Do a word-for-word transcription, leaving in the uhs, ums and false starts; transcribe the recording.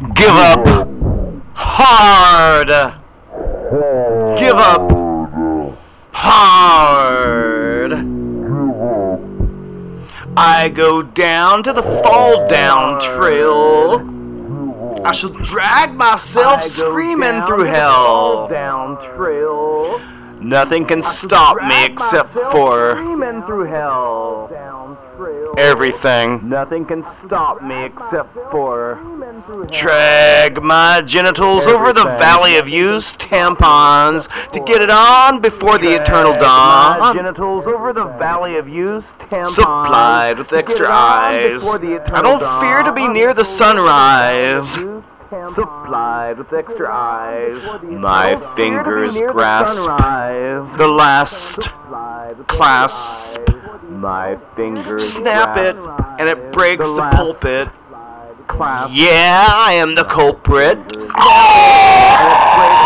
Give up. Hard. Give up. Hard. I go down to the fall down trail. I shall drag myself screaming through hell. Down trail. Nothing can stop me except for Screaming through hell. everything. Nothing can stop me except for Drag my genitals over the valley of used tampons to get it on before the eternal My dawn. genitals over the valley of used tampons. Supplied with extra eyes. I don't fear to be near the sunrise. Supplied with extra eyes. My fingers grasp the last clasp. My fingers Snap it, and it breaks the pulpit. Clasp. Yeah, I am the culprit. And it breaks